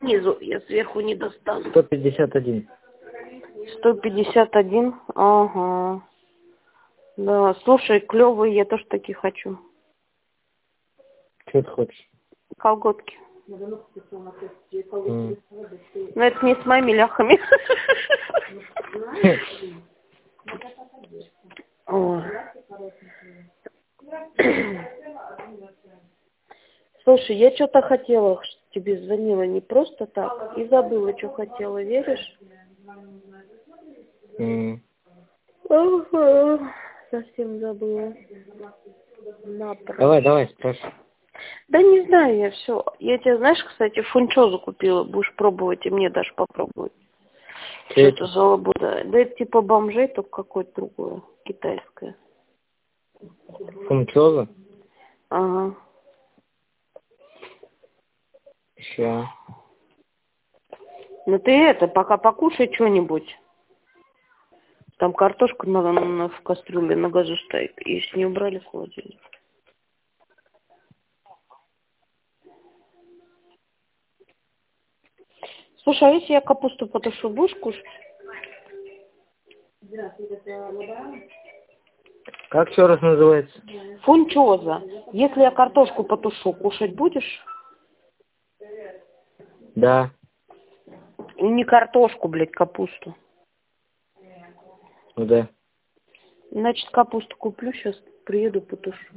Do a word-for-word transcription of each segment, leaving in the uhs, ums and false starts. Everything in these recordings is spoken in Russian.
Снизу, я сверху не достану. сто пятьдесят один. сто пятьдесят один, ага. Да, слушай, клевые, я тоже такие хочу. Что ты хочешь? Колготки. Mm. Но это не с моими ляхами. Слушай, я что-то хотела, тебе звонила не просто так, и забыла, что хотела, веришь? Mm. Ага, совсем забыла. Напрочь. Давай, давай, спрашивай. Да не знаю я все. Я тебе, знаешь, кстати, фунчозу купила. Будешь пробовать, и мне даже попробовать. Что это за лабуда? Да это типа бомжей, только какое-то другое, китайское. Фунчоза? Ага. Ща. Ну ты это, пока покушай что-нибудь. Там картошка на, на, в кастрюле на газу стоит. Если не убрали в холодильник. Слушай, а если я капусту потушу, будешь кушать? Как еще раз называется? Фунчоза. Если я картошку потушу, кушать будешь? Да. Не картошку, блядь, капусту. Ну да. Значит, капусту куплю, сейчас приеду, потушу.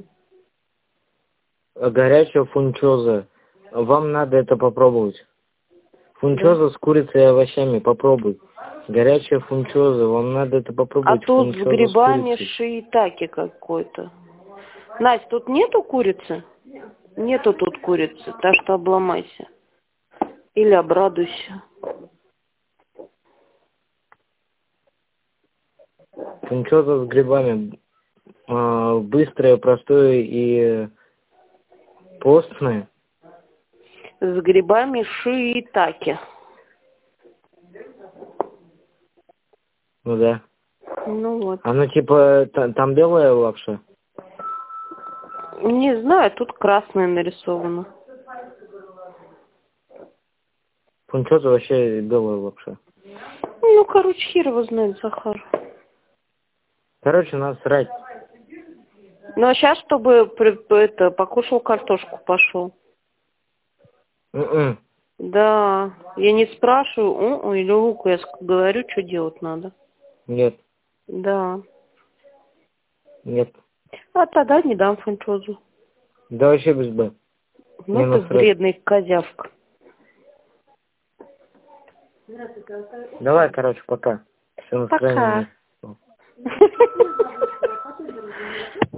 Горячая фунчоза. Вам надо это попробовать. Фунчоза Да? с курицей и овощами. Попробуй. Горячая фунчоза. Вам надо это А попробовать. тут с Фунчоза с грибами курицей. шиитаки какой-то. Настя, тут нету курицы? Нету тут курицы, так что обломайся. Или обрадуйся. Фунчоза с грибами. А, быстрое, простое и постное. С грибами шиитаки. Ну да. Ну вот. Оно типа, та- там белая лапша? Не знаю, тут красное нарисовано. Фунчоза вообще белая лапша. Ну, короче, хер его знает, Захар. Короче, надо срать. Ну, а сейчас, чтобы при- это, покушал картошку, пошел. М-м. Да, я не спрашиваю, у, или луку, я ск- говорю, что делать надо. Нет, Да. нет. А тогда не дам франчайзу. Да вообще без Б. Ну Не ты насрать. вредный козявка. Давай, короче, пока. Все настроение. Пока. нет.